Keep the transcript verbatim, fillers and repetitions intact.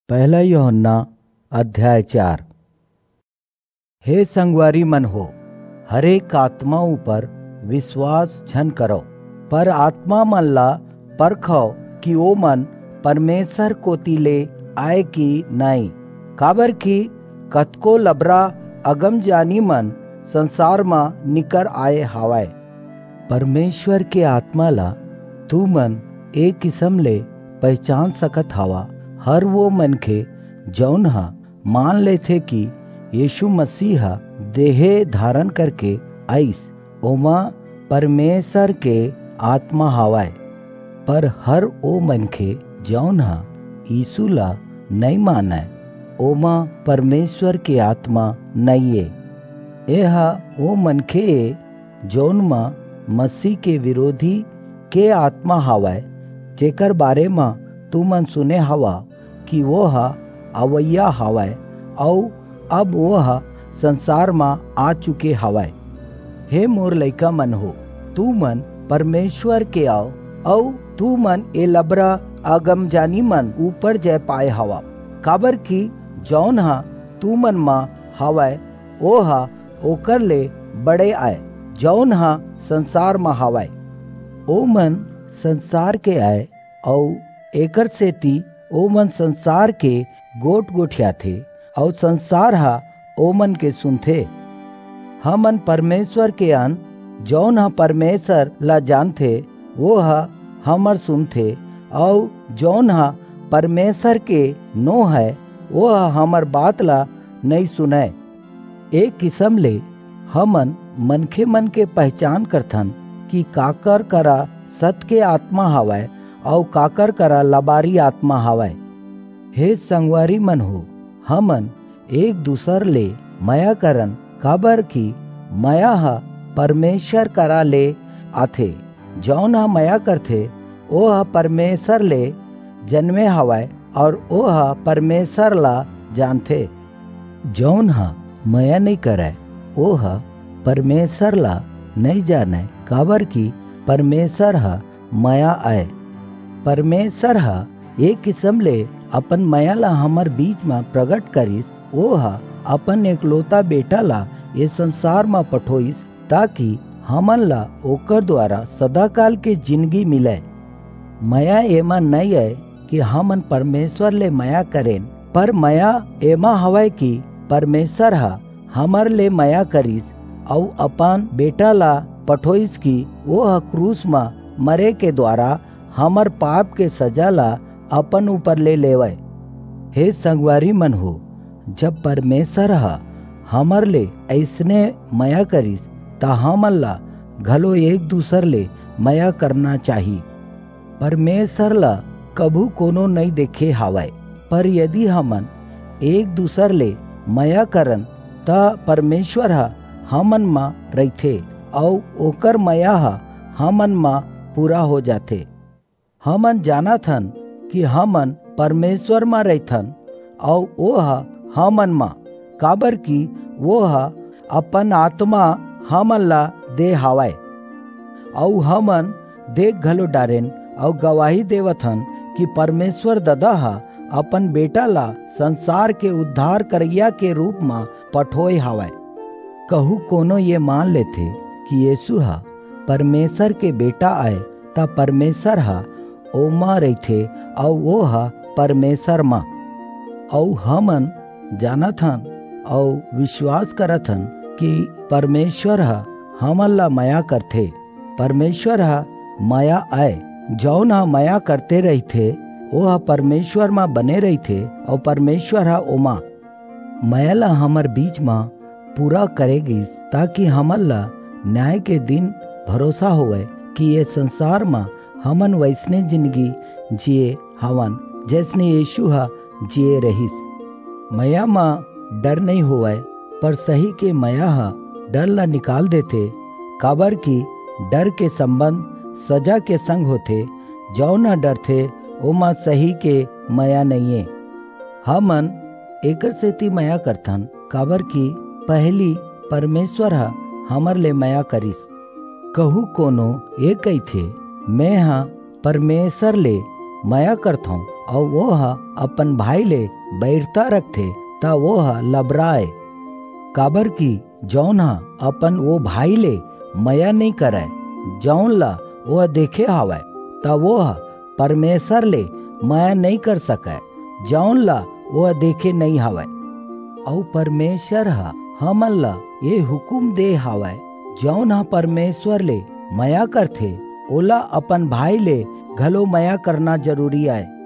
पहला यूहन्ना अध्याय चार। हे संगवारी मन हो, हरेक आत्मा ऊपर विश्वास झन करो, पर आत्मा मन ला परखो कि ओ मन परमेश्वर कोती ले आए कि नहीं। काबर कि कतको लबरा अगम जानी मन संसार मा निकर आए हावय। परमेश्वर के आत्मा ला तू मन एक किस्म ले पहचान सकत हवा। हर वो मनखे जौन हा मान लेथे कि यीशु मसीह देहे धारण करके आइस, ओमा परमेश्वर के आत्मा हावय। पर हर ओ मनखे जौन हा यीशु ला नहीं मानय, ओमा परमेश्वर के आत्मा नहीं है। यह ओ मनखे जौन मा मसीह के विरोधी के आत्मा हावय, जेकर बारे मा तू मन सुने हवा कि वो हा अवैया हावय और अब वो हा संसार मा आ चुके हावय। हे मोर लइका मन हो, तू मन परमेश्वर के आओ और तू मन ए लबरा आगम जानी मन ऊपर जय पाए हवा। काबर कि जौन हा तू मन मा हावय ओ हा ओकर ले बड़े आए जौन हा संसार मा हावय। ओ मन संसार के आए और एकर सेती ओ मन संसार के गोट गोठिया थे और संसार हा ओ मन के सुनथे। हमन परमेश्वर के अन जौन हा परमेश्वर ला जानथे वो हा हमर सुनथे, और जौन हा परमेश्वर के नो है वो हा हमर बात ला नहीं सुने। एक किस्म ले हमन मनखे मन के पहचान करथन कि काकर करा सत्य के आत्मा हावय और काकर करा लबारी आत्मा हावय। हे संगवारी मन हो, हमन एक दूसर ले माया करन, काबर कि माया हा परमेश्वर करा ले आथे। जौन हा माया करथे ओ हा परमेश्वर ले जन्मे हावय और ओ हा परमेश्वर ला जानथे। जौन हा माया नहीं करे ओ हा परमेश्वर ला नहीं जाने, काबर कि परमेश्वर हा माया आए। परमेश्वर हा एक किस्म ले अपन माया ला हमर बीच में प्रकट करिस। वो हा अपन एकलौता बेटा ला ये संसार में पठोइस, ताकि हमन ला ओकर द्वारा सदाकाल के जिंदगी मिले। माया एमा नहीं है कि हमन परमेश्वर ले माया करें, पर माया एमा हवय कि परमेश्वर हा हमर ले माया करिस और अपन बेटा ला पठोइस कि वो हा क्रूस मा मरे के द्वारा हमर पाप के सजा ला अपन ऊपर ले लेवय। हे संगवारी मन हो, जब परमेश्वर हा हमर ले ऐसने माया करिस ता हमन ला घलो एक दूसर ले माया करना चाहिए। परमेश्वर ला कभू कोनो नहीं देखे हावय, पर यदि हमन एक दूसर ले माया करन ता परमेश्वर हा हमन मा रहिथे और ओकर माया हा हमन मा पूरा हो जाथे। हमन जानथन कि हमन परमेश्वर मा रहथन और वो हा हमन मा, काबर कि वो हा अपन आत्मा हमन ला दे हावय। और हमन देख घलो डारेन और गवाही देवथन कि परमेश्वर ददा हा अपन बेटा ला संसार के उद्धार करैया के रूप में पठोय हावय। कहू कोनो ये मान लेथे कि यीशु हा परमेश्वर के बेटा आए ता परमेश्वर हा ओमा रहिथे और वो हा परमेश्वर मा। और हमन जानथन और विश्वास करथन कि परमेश्वर हा हमन ला माया करथे। परमेश्वर हा माया आए, जौन हा माया करते रहिथे वो हा परमेश्वर मा बने रहिथे और परमेश्वर हा ओमा। माया ला हमर बीच मा पूरा करेगिस, ताकि हमन ला न्याय के दिन भरोसा होवे कि ये संसार मा हमन वैसने जिंदगी जिए हवन जैसने यीशु हा जिए रहिस। माया मा डर नहीं होवे, पर सही के माया हा डर ला निकाल देथे, काबर कि डर के संबंध सजा के संग होथे। जौन हा डरथे ओमा सही के माया नहीं है। हमन एकर सेती माया करथन, काबर कि पहली परमेश्वर हा हमर ले माया करिस। कहू कोनो ये कहिथे मैं हा परमेश्वर ले माया करथों, और वो अपन भाई ले बैठता रखथे ता वो लबराए। काबर की जौन हा अपन वो भाई ले मया नहीं करे, जौन ला वो देखे हावय ता वो परमेश्वर ले मया नहीं कर सके, जौन ला वो देखे नहीं हावय। और परमेश्वर हा हमन ला ये हुकुम दे हावय, जौन हा परमेश्वर ले मया करथे ओला अपन भाई ले घलो मया करना जरूरी है।